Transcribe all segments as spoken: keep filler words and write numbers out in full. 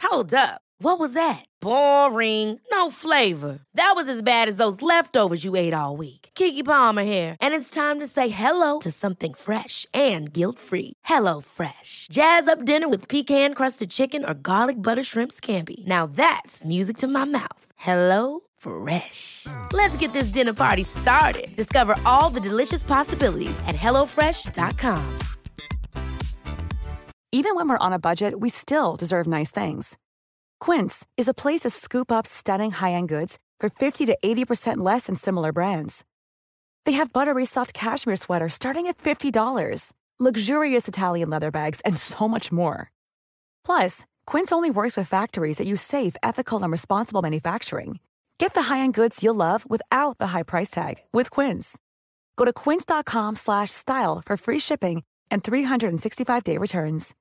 Hold up. What was that? Boring. No flavor. That was as bad as those leftovers you ate all week. Keke Palmer here, and it's time to say hello to something fresh and guilt-free. Hello Fresh. Jazz up dinner with pecan-crusted chicken or garlic butter shrimp scampi. Now that's music to my mouth. Hello Fresh. Let's get this dinner party started. Discover all the delicious possibilities at hello fresh dot com. Even when we're on a budget, we still deserve nice things. Quince is a place to scoop up stunning high-end goods for fifty to eighty percent less than similar brands. They have buttery soft cashmere sweaters starting at fifty dollars, luxurious Italian leather bags, and so much more. Plus, Quince only works with factories that use safe, ethical, and responsible manufacturing. Get the high-end goods you'll love without the high price tag with Quince. Go to quince.com slash style for free shipping and three sixty-five day returns.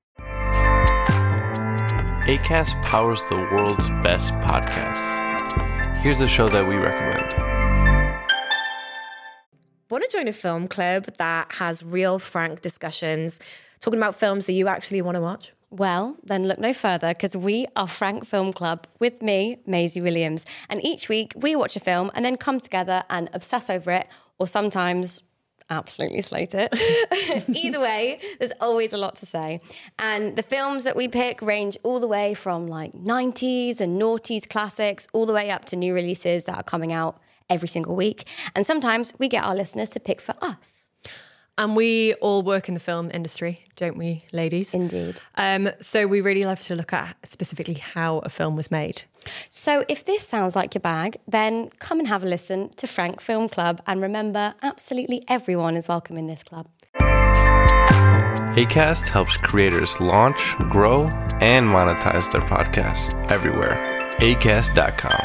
Acast powers the world's best podcasts. Here's a show that we recommend. Want to join a film club that has real, frank discussions, talking about films that you actually want to watch? Well, then look no further, because we are Frank Film Club with me, Maisie Williams. And each week we watch a film and then come together and obsess over it, or sometimes absolutely slate it. Either way, there's always a lot to say. And the films that we pick range all the way from like nineties and noughties classics, all the way up to new releases that are coming out every single week. And sometimes we get our listeners to pick for us. And we all work in the film industry, don't we, ladies? Indeed. Um, so we really love to look at specifically how a film was made. So if this sounds like your bag, then come and have a listen to Frank Film Club. And remember, absolutely everyone is welcome in this club. Acast helps creators launch, grow, and monetize their podcasts everywhere. acast dot com.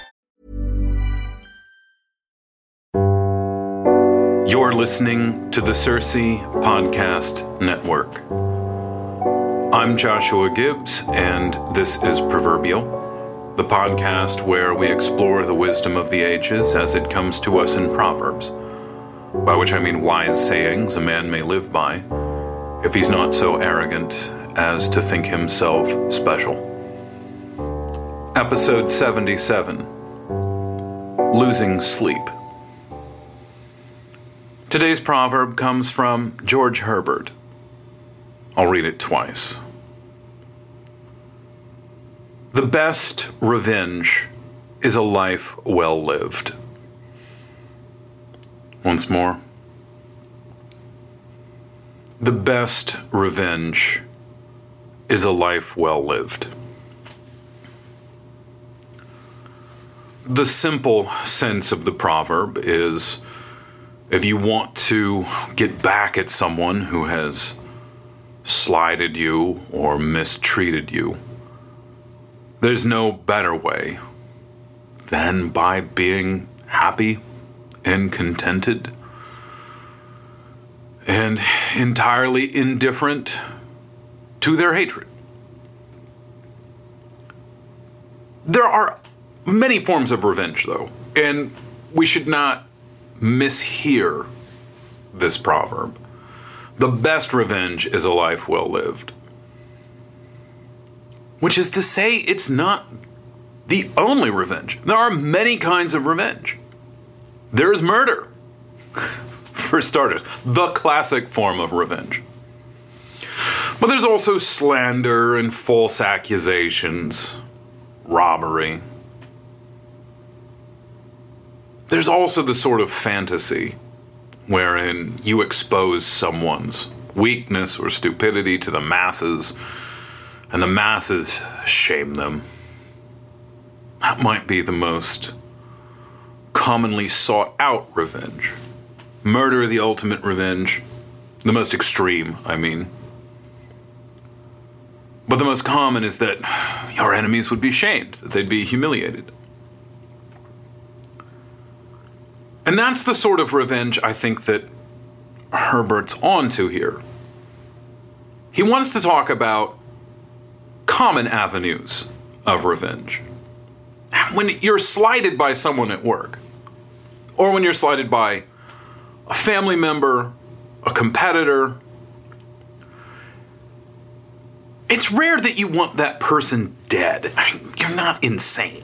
You're listening to the Cersei Podcast Network. I'm Joshua Gibbs, and this is Proverbial, the podcast where we explore the wisdom of the ages as it comes to us in Proverbs, by which I mean wise sayings a man may live by, if he's not so arrogant as to think himself special. Episode seventy-seven, Losing Sleep. Today's proverb comes from George Herbert. I'll read it twice. The best revenge is a life well lived. Once more. The best revenge is a life well lived. The simple sense of the proverb is, if you want to get back at someone who has slighted you or mistreated you, there's no better way than by being happy and contented and entirely indifferent to their hatred. There are many forms of revenge, though, and we should not mishear this proverb. The best revenge is a life well lived. Which is to say, it's not the only revenge. There are many kinds of revenge. There's murder, for starters, the classic form of revenge. But there's also slander and false accusations, robbery. There's also the sort of fantasy wherein you expose someone's weakness or stupidity to the masses, and the masses shame them. That might be the most commonly sought out revenge. Murder, the ultimate revenge. The most extreme, I mean. But the most common is that your enemies would be shamed, that they'd be humiliated. And that's the sort of revenge I think that Herbert's onto here. He wants to talk about common avenues of revenge. When you're slighted by someone at work, or when you're slighted by a family member, a competitor, it's rare that you want that person dead. I mean, you're not insane.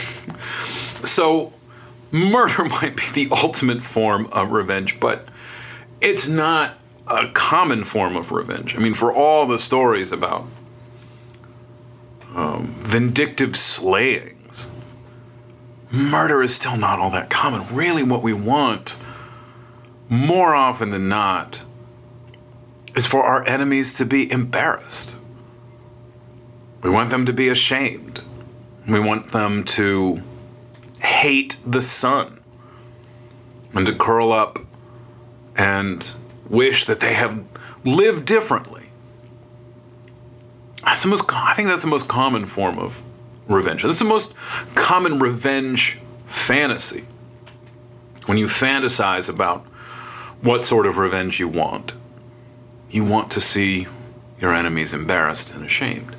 So murder might be the ultimate form of revenge, but it's not a common form of revenge. I mean, for all the stories about um, vindictive slayings, murder is still not all that common. Really, what we want, more often than not, is for our enemies to be embarrassed. We want them to be ashamed. We want them to hate the sun and to curl up and wish that they had lived differently. That's the most, I think that's the most common form of revenge. That's the most common revenge fantasy. When you fantasize about what sort of revenge you want, you want to see your enemies embarrassed and ashamed.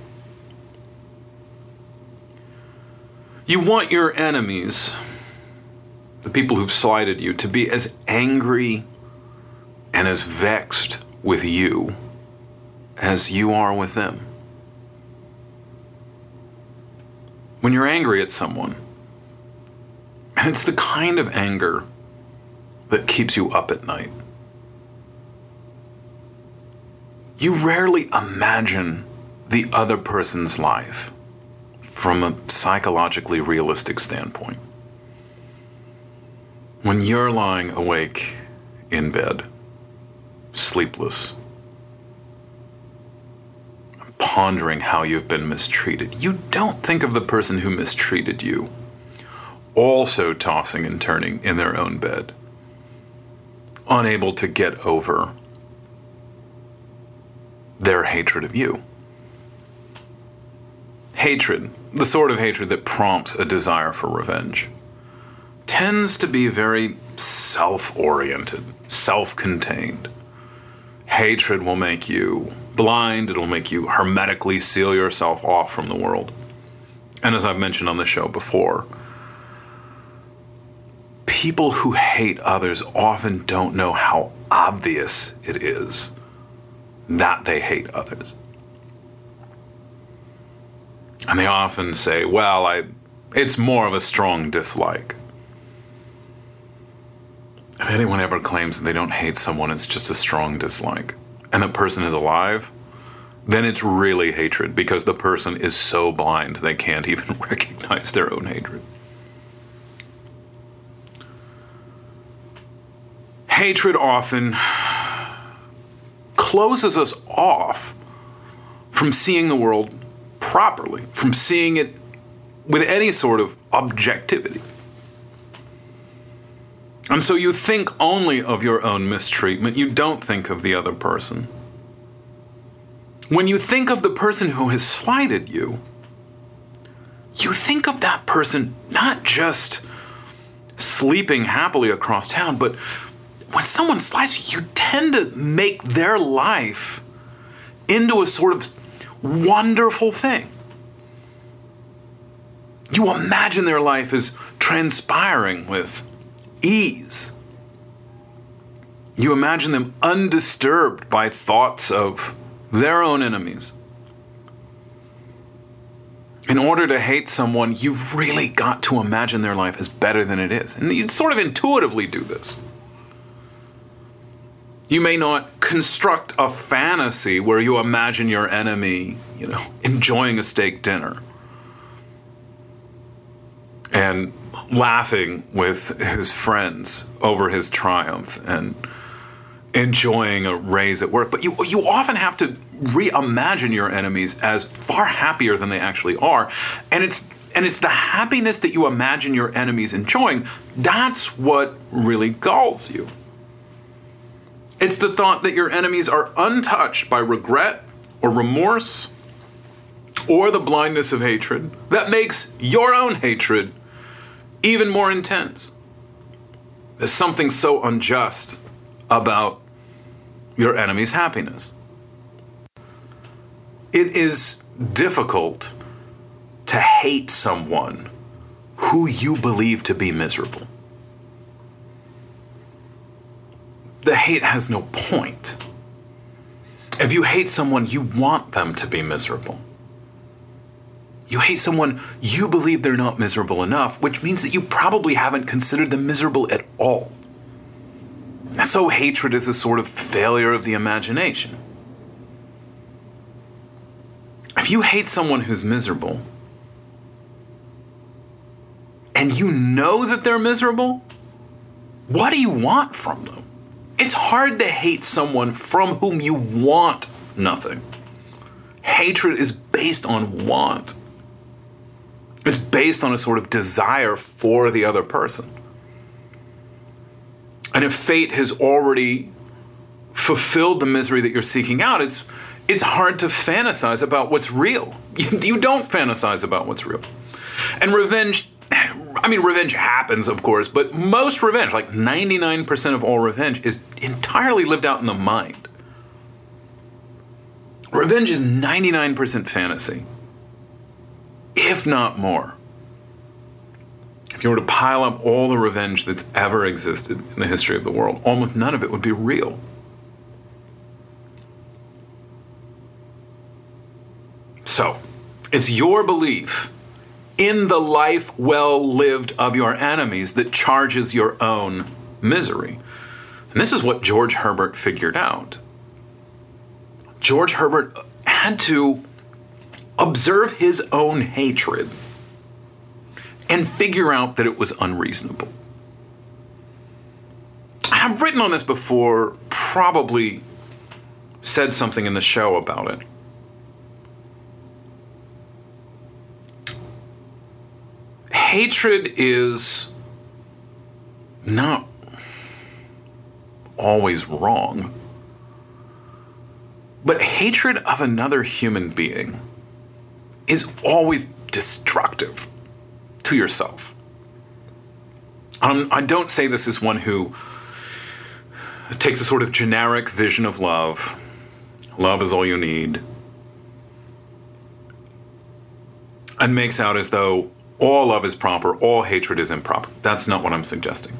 You want your enemies, the people who've slighted you, to be as angry and as vexed with you as you are with them. When you're angry at someone, and it's the kind of anger that keeps you up at night, you rarely imagine the other person's life from a psychologically realistic standpoint. When you're lying awake in bed, sleepless, pondering how you've been mistreated, you don't think of the person who mistreated you also tossing and turning in their own bed, unable to get over their hatred of you. Hatred, the sort of hatred that prompts a desire for revenge, tends to be very self-oriented, self-contained. Hatred will make you blind. It'll make you hermetically seal yourself off from the world. And as I've mentioned on the show before, people who hate others often don't know how obvious it is that they hate others. And they often say, well, I, it's more of a strong dislike. If anyone ever claims that they don't hate someone, it's just a strong dislike, and the person is alive, then it's really hatred, because the person is so blind they can't even recognize their own hatred. Hatred often closes us off from seeing the world properly, from seeing it with any sort of objectivity. And so you think only of your own mistreatment. You don't think of the other person. When you think of the person who has slighted you, you think of that person not just sleeping happily across town, but when someone slights you, you tend to make their life into a sort of wonderful thing. You imagine their life as transpiring with ease. You imagine them undisturbed by thoughts of their own enemies. In order to hate someone, you've really got to imagine their life as better than it is. And you sort of intuitively do this. You may not construct a fantasy where you imagine your enemy, you know, enjoying a steak dinner and laughing with his friends over his triumph and enjoying a raise at work. But you, you often have to reimagine your enemies as far happier than they actually are. And it's, and it's the happiness that you imagine your enemies enjoying, that's what really galls you. It's the thought that your enemies are untouched by regret or remorse or the blindness of hatred that makes your own hatred even more intense. There's something so unjust about your enemy's happiness. It is difficult to hate someone who you believe to be miserable. The hate has no point. If you hate someone, you want them to be miserable. You hate someone, you believe they're not miserable enough, which means that you probably haven't considered them miserable at all. And so hatred is a sort of failure of the imagination. If you hate someone who's miserable, and you know that they're miserable, what do you want from them? It's hard to hate someone from whom you want nothing. Hatred is based on want. It's based on a sort of desire for the other person. And if fate has already fulfilled the misery that you're seeking out, it's it's hard to fantasize about what's real. You, you don't fantasize about what's real. And revenge, I mean, revenge happens, of course, but most revenge, like ninety-nine percent of all revenge, is entirely lived out in the mind. Revenge is ninety-nine percent fantasy, if not more. If you were to pile up all the revenge that's ever existed in the history of the world, almost none of it would be real. So, it's your belief in the life well lived of your enemies that charges your own misery. And this is what George Herbert figured out. George Herbert had to observe his own hatred and figure out that it was unreasonable. I've written on this before, probably said something in the show about it. Hatred is not always wrong, but hatred of another human being is always destructive to yourself. Um, I don't say this as one who takes a sort of generic vision of love. Love is all you need. And makes out as though all love is proper, all hatred is improper. That's not what I'm suggesting.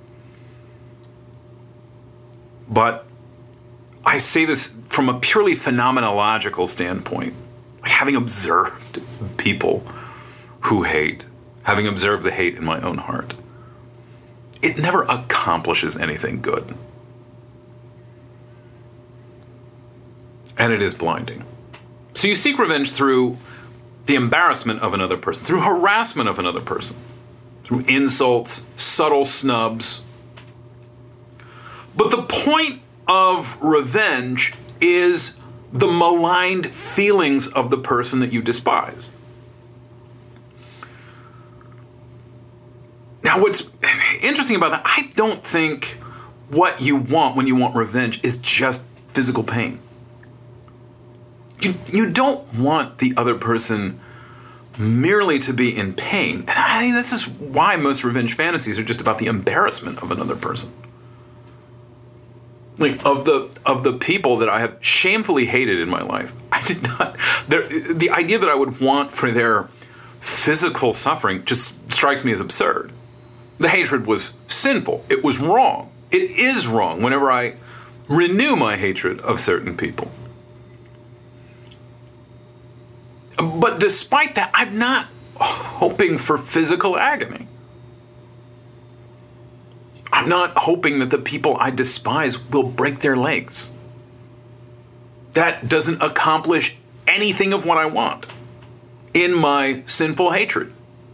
But I say this from a purely phenomenological standpoint, having observed people who hate, having observed the hate in my own heart. It never accomplishes anything good. And it is blinding. So you seek revenge through the embarrassment of another person, through harassment of another person, through insults, subtle snubs. But the point of revenge is the maligned feelings of the person that you despise. Now, what's interesting about that, I don't think what you want when you want revenge is just physical pain. You, you don't want the other person merely to be in pain. And I think this is why most revenge fantasies are just about the embarrassment of another person. Like, of the of the people that I have shamefully hated in my life, I did not... The idea that I would want for their physical suffering just strikes me as absurd. The hatred was sinful. It was wrong. It is wrong whenever I renew my hatred of certain people. But despite that, I'm not hoping for physical agony. I'm not hoping that the people I despise will break their legs. That doesn't accomplish anything of what I want in my sinful hatred.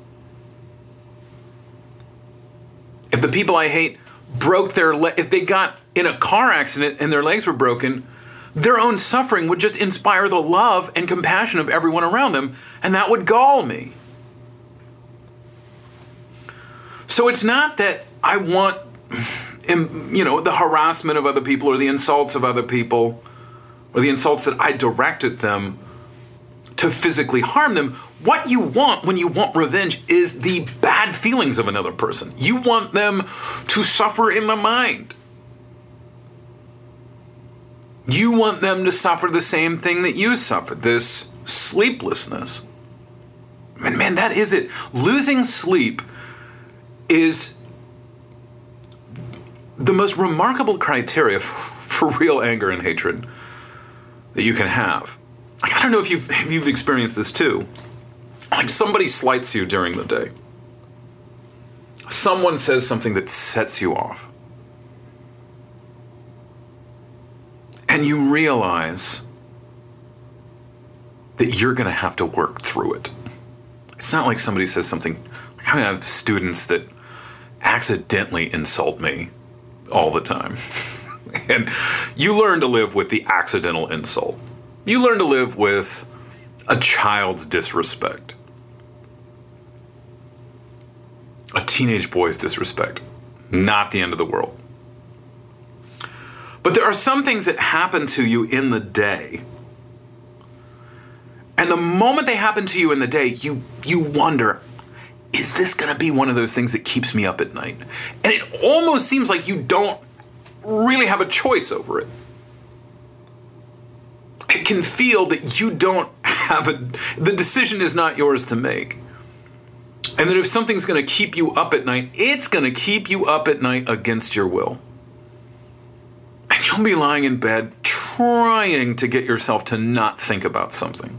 If the people I hate broke their le- if they got in a car accident and their legs were broken, their own suffering would just inspire the love and compassion of everyone around them, and that would gall me. So it's not that I want, you know, the harassment of other people or the insults of other people or the insults that I direct at them to physically harm them. What you want when you want revenge is the bad feelings of another person. You want them to suffer in the mind. You want them to suffer the same thing that you suffered, this sleeplessness. And man, that is it. Losing sleep is the most remarkable criteria for real anger and hatred. that you can have. Like, I don't know if you've, if you've experienced this too. Like, somebody slights you during the day. Someone says something that sets you off. And you realize that you're going to have to work through it. It's not like somebody says something. I have students that accidentally insult me all the time. And you learn to live with the accidental insult. You learn to live with a child's disrespect. A teenage boy's disrespect. Not the end of the world. But there are some things that happen to you in the day. And the moment they happen to you in the day, you you wonder, is this going to be one of those things that keeps me up at night? And it almost seems like you don't really have a choice over it. It can feel that you don't have a, the decision is not yours to make. And that if something's going to keep you up at night, it's going to keep you up at night against your will. And you'll be lying in bed trying to get yourself to not think about something.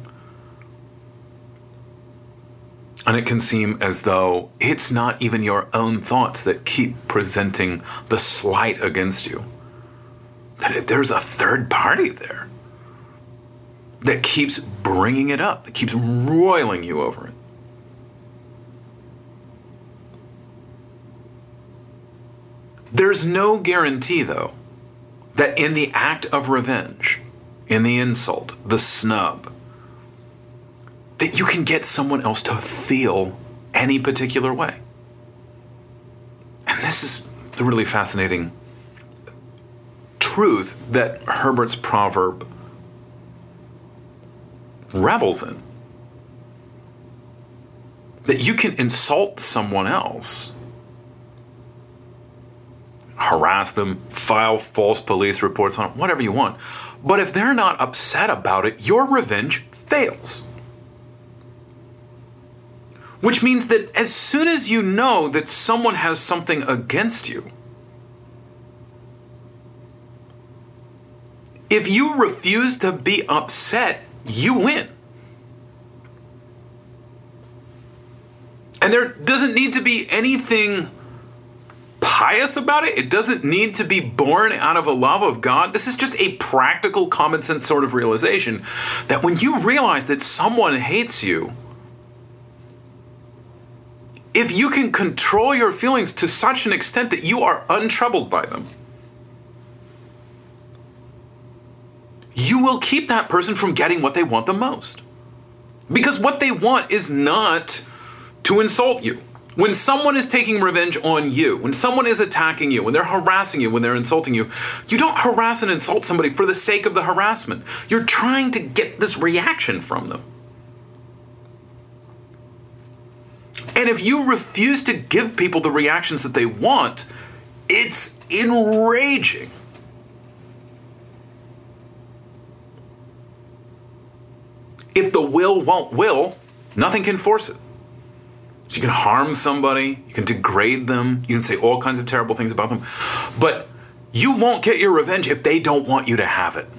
And it can seem as though it's not even your own thoughts that keep presenting the slight against you. That there's a third party there that keeps bringing it up, that keeps roiling you over it. There's no guarantee, though, that in the act of revenge, in the insult, the snub, that you can get someone else to feel any particular way. And this is the really fascinating truth that Herbert's proverb revels in. That you can insult someone else, harass them, file false police reports on them, whatever you want. But if they're not upset about it, your revenge fails. Which means that as soon as you know that someone has something against you, if you refuse to be upset, you win. And there doesn't need to be anything pious about it. It doesn't need to be born out of a love of God. This is just a practical, common sense sort of realization that when you realize that someone hates you, if you can control your feelings to such an extent that you are untroubled by them, you will keep that person from getting what they want the most. Because what they want is not to insult you. When someone is taking revenge on you, when someone is attacking you, when they're harassing you, when they're insulting you, you don't harass and insult somebody for the sake of the harassment. You're trying to get this reaction from them. And if you refuse to give people the reactions that they want, it's enraging. If the will won't will, nothing can force it. So you can harm somebody, you can degrade them, you can say all kinds of terrible things about them, but you won't get your revenge if they don't want you to have it.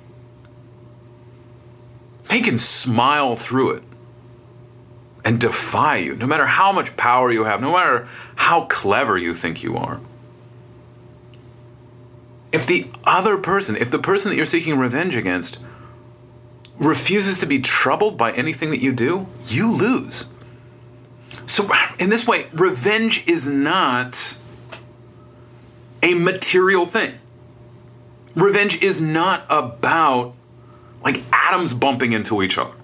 They can smile through it and defy you, no matter how much power you have, no matter how clever you think you are. If the other person, if the person that you're seeking revenge against refuses to be troubled by anything that you do, you lose. So in this way, revenge is not a material thing. Revenge is not about like atoms bumping into each other.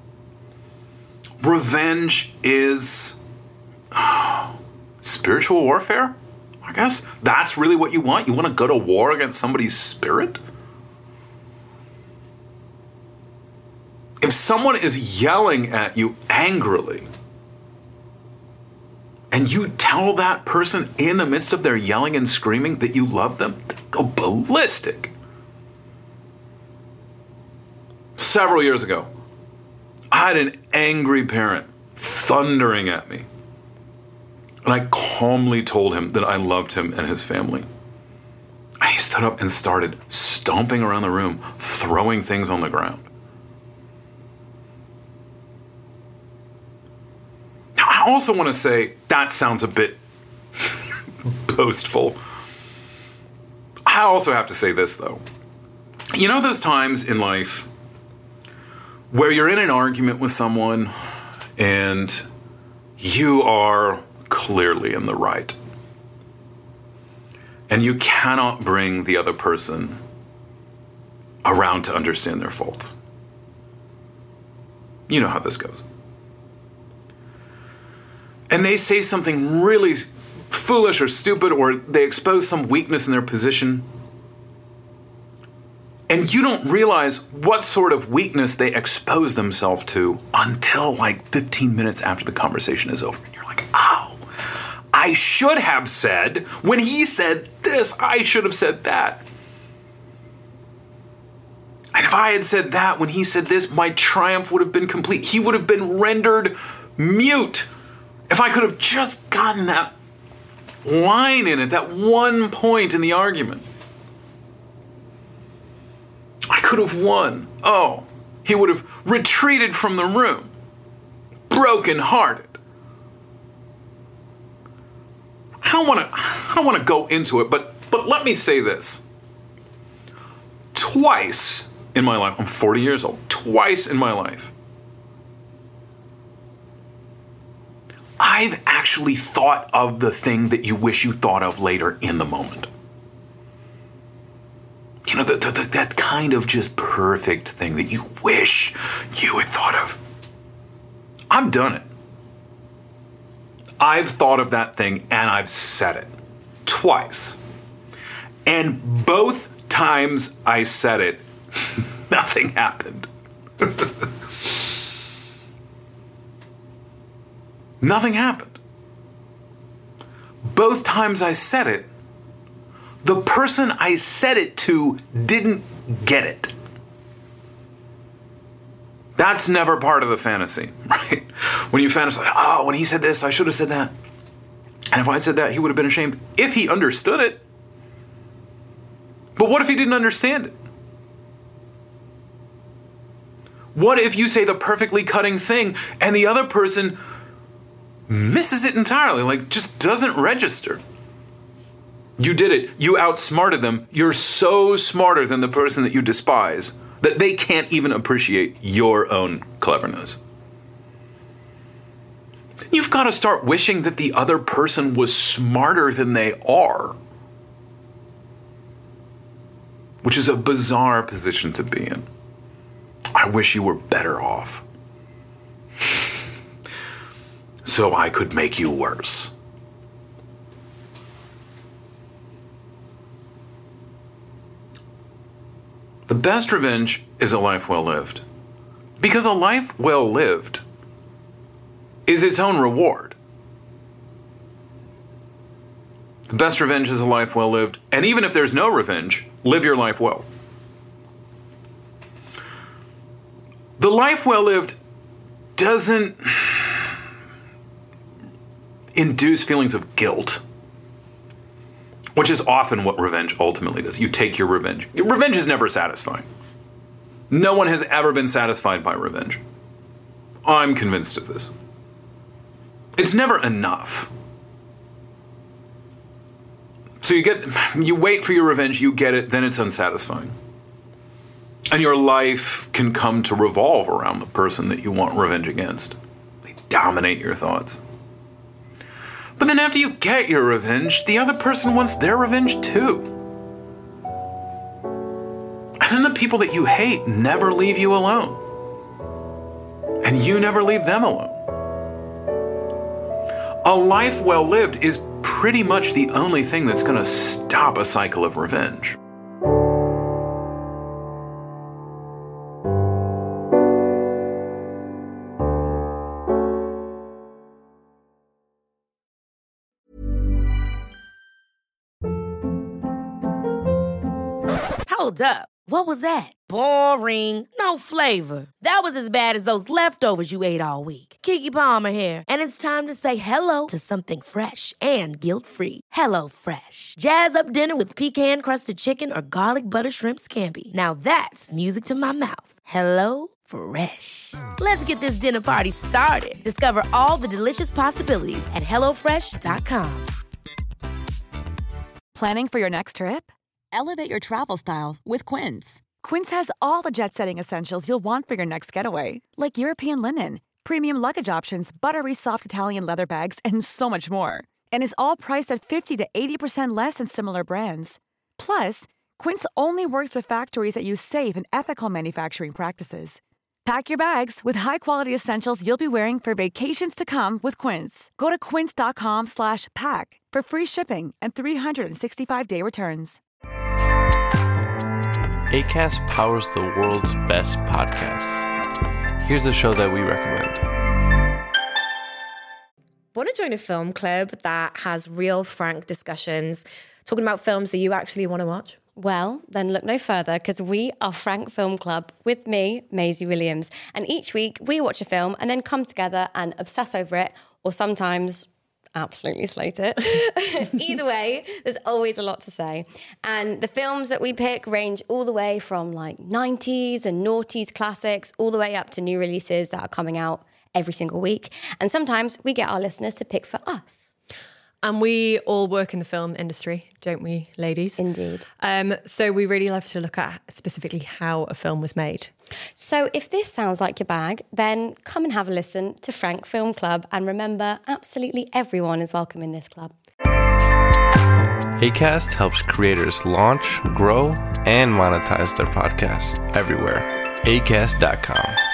Revenge is oh, spiritual warfare, I guess. That's really what you want? You want to go to war against somebody's spirit? If someone is yelling at you angrily, and you tell that person in the midst of their yelling and screaming that you love them, they go ballistic. Several years ago, I had an angry parent thundering at me. And I calmly told him that I loved him and his family. I stood up and started, stop. stomping around the room, throwing things on the ground. Now, I also want to say that sounds a bit boastful. I also have to say this, though. You know those times in life where you're in an argument with someone and you are clearly in the right, and you cannot bring the other person around to understand their faults? You know how this goes. And they say something really foolish or stupid, or they expose some weakness in their position, and you don't realize what sort of weakness they expose themselves to until like fifteen minutes after the conversation is over. And you're like, oh, I should have said, when he said this, I should have said that. And if I had said that when he said this, my triumph would have been complete. He would have been rendered mute. If I could have just gotten that line in at that one point in the argument, I could have won. Oh, he would have retreated from the room, broken-hearted. I don't want to. I don't want to go into it, but but let me say this. Twice in my life, I'm forty years old. Twice in my life, I've actually thought of the thing that you wish you thought of later in the moment. You know, the, the, the, that kind of just perfect thing that you wish you had thought of. I've done it. I've thought of that thing and I've said it twice. And both times I said it, nothing happened. Nothing happened. Both times I said it, the person I said it to didn't get it. That's never part of the fantasy, right? When you fantasize, oh, when he said this, I should have said that. And if I said that, he would have been ashamed if he understood it. But what if he didn't understand it? What if you say the perfectly cutting thing and the other person misses it entirely, like just doesn't register? You did it. You outsmarted them. You're so smarter than the person that you despise that they can't even appreciate your own cleverness. Then you've got to start wishing that the other person was smarter than they are, which is a bizarre position to be in. I wish you were better off so I could make you worse. The best revenge is a life well lived. Because a life well lived is its own reward. The best revenge is a life well lived. And even if there's no revenge, live your life well. The life well lived doesn't induce feelings of guilt, which is often what revenge ultimately does. You take your revenge. Revenge is never satisfying. No one has ever been satisfied by revenge. I'm convinced of this. It's never enough. So you get, you wait for your revenge, you get it, then it's unsatisfying. And your life can come to revolve around the person that you want revenge against. They dominate your thoughts. But then after you get your revenge, the other person wants their revenge too. And then the people that you hate never leave you alone. And you never leave them alone. A life well lived is pretty much the only thing that's going to stop a cycle of revenge. Hold up. What was that? Boring. No flavor. That was as bad as those leftovers you ate all week. Keke Palmer here, and it's time to say hello to something fresh and guilt-free. Hello Fresh. Jazz up dinner with pecan-crusted chicken or garlic butter shrimp scampi. Now that's music to my mouth. Hello Fresh. Let's get this dinner party started. Discover all the delicious possibilities at hello fresh dot com. Planning for your next trip? Elevate your travel style with Quince. Quince has all the jet-setting essentials you'll want for your next getaway, like European linen, premium luggage options, buttery soft Italian leather bags, and so much more. And is all priced at fifty to eighty percent less than similar brands. Plus, Quince only works with factories that use safe and ethical manufacturing practices. Pack your bags with high-quality essentials you'll be wearing for vacations to come with Quince. Go to quince.com slash pack for free shipping and three sixty-five day returns. Acast powers the world's best podcasts. Here's a show that we recommend. Want to join a film club that has real, frank discussions, talking about films that you actually want to watch? Well, then look no further, because we are Frank Film Club with me, Maisie Williams. And each week we watch a film and then come together and obsess over it, or sometimes absolutely slate it. Either way, there's always a lot to say. And the films that we pick range all the way from like nineties and noughties classics, all the way up to new releases that are coming out every single week. And sometimes we get our listeners to pick for us. And we all work in the film industry, don't we, ladies? Indeed. Um, so we really love to look at specifically how a film was made. So if this sounds like your bag, then come and have a listen to Frank Film Club. And remember, absolutely everyone is welcome in this club. Acast helps creators launch, grow, and monetize their podcasts everywhere. acast dot com.